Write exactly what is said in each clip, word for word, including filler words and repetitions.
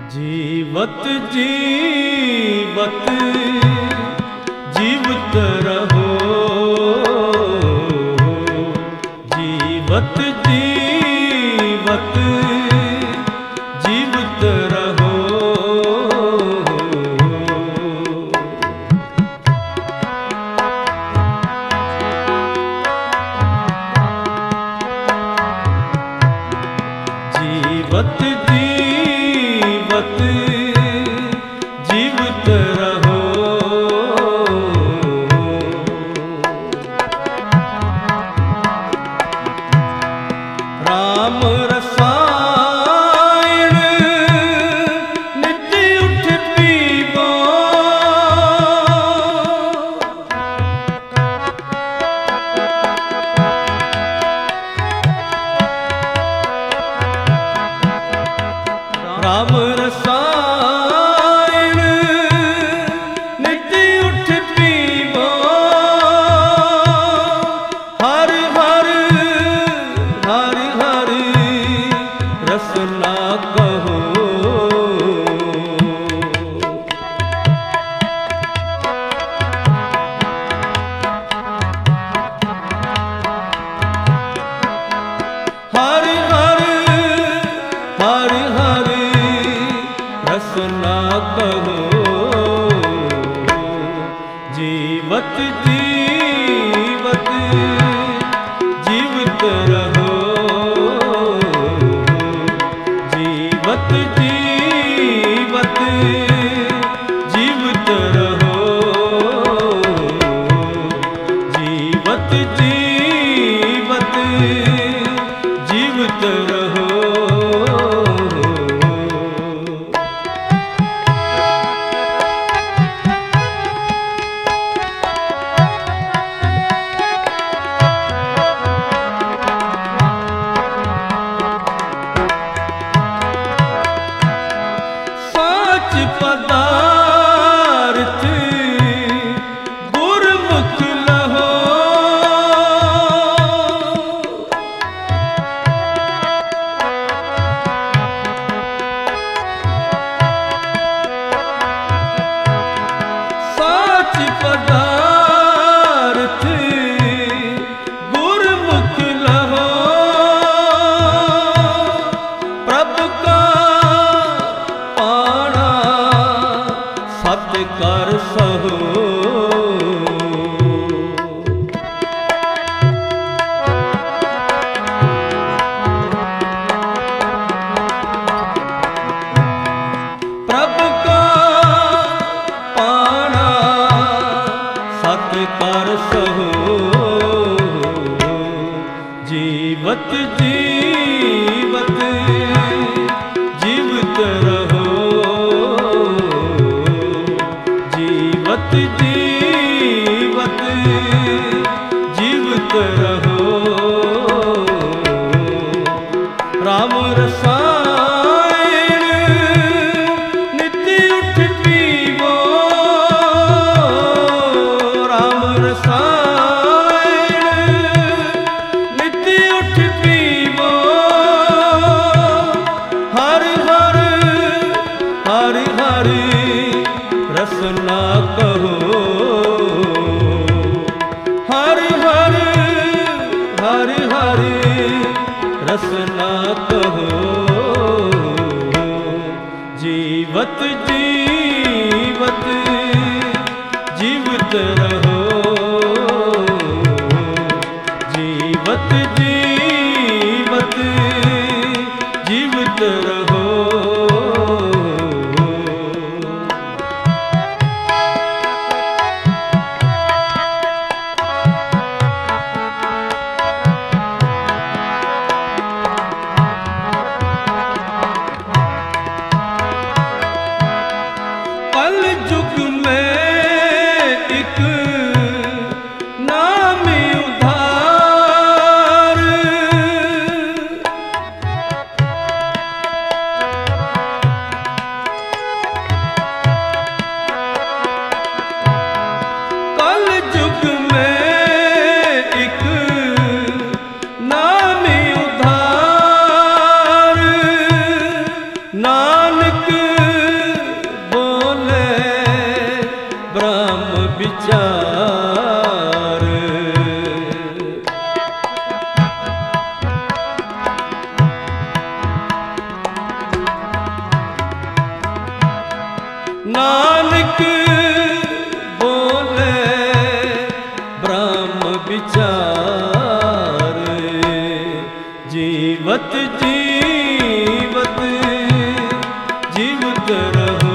जीवत जीवत जीवत रहो, जीवत जीवत जीवत रहो। जीवत जीवत जीवत रहो। राम रसायन नित्य उठ पीवो, राम रसायन नित्य उठ पीवो। हर हर हर हर रसना कहो, हर हर हर हर रसना कहो। जीवत जीवत जीवत रहो, जीवत जीवत जीवत रहो, जीवत जीवत जीवत रहो। पदार्थ गुरमुख लहो, साच पदार्थ गुरमुख लहो। प्रभु का सत कर सहो, प्रभु का पाना सत कर सहो। जीवत जीवत जीवत रहो, जीवत जीवत जीवत रहो। राम रसायन नित्य उठ पीवो, राम रसायन नित्य उठ पीवो। हर हर हर हर रसना कहो, हर हर हर हर रसना कहो। जीवत जीवत जीवत रहो, जीवत जीवत जीवत रहो। विचार। जीवत जीवत जीवत रहो,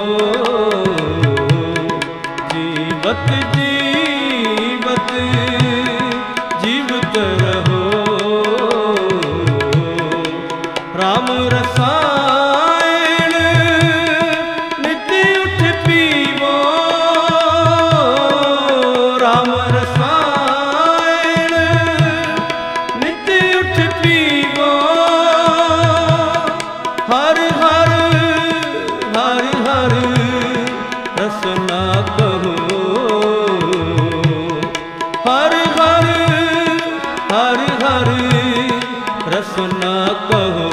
जीवत जीवत जीवत रहो। राम रसायन नित्य उठ पीवो, राम रसायन नित्य उठ पीवो। हर हर हर हर रसना कहो, हर हर हर हर रसना कहो।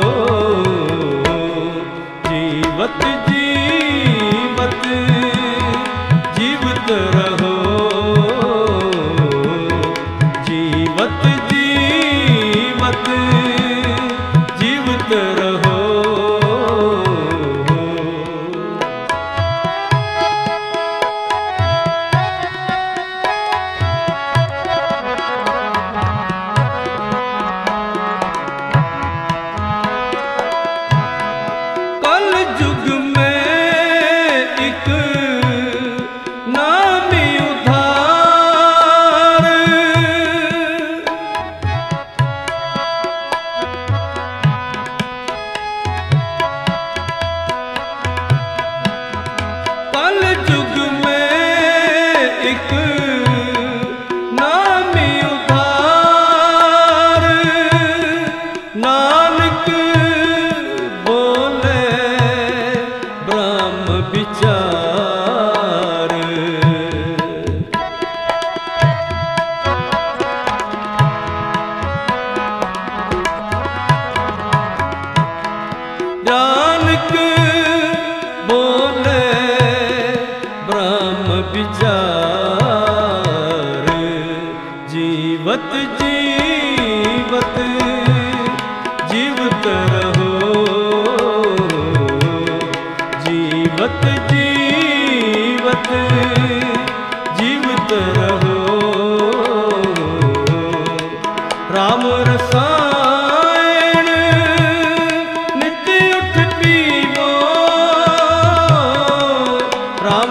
जीवत जीवत जीवत रहो, जीवत जीवत जीवत रहो। कल युग में एक नामी उधार, कल युग में एक नामी उधार। नानक बोले ब्रह्म विचार। नानक बोले ब्रह्म विचार। जीवत जीवत जीवत रहो, जीवत जीवत जीवत रहो। राम रसायन नित्य उठ पीवो, राम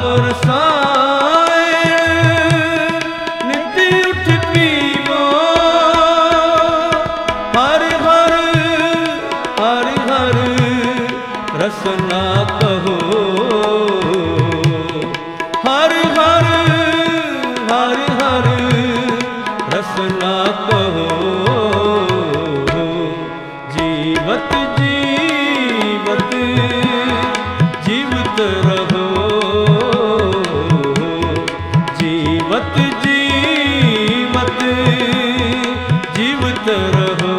रसायन नित्य उठ पीवो। हर हर हर हर रसना कहो, हर हर हर हर रसना कहो। जीवत जीवत जीवत रहो, जीवत जीवत जीवत रहो।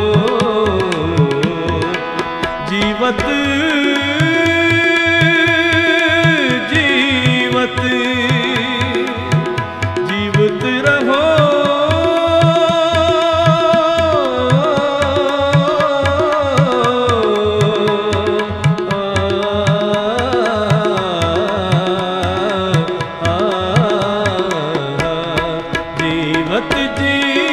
जीवत जीवत जीवत रहो। जीवत जी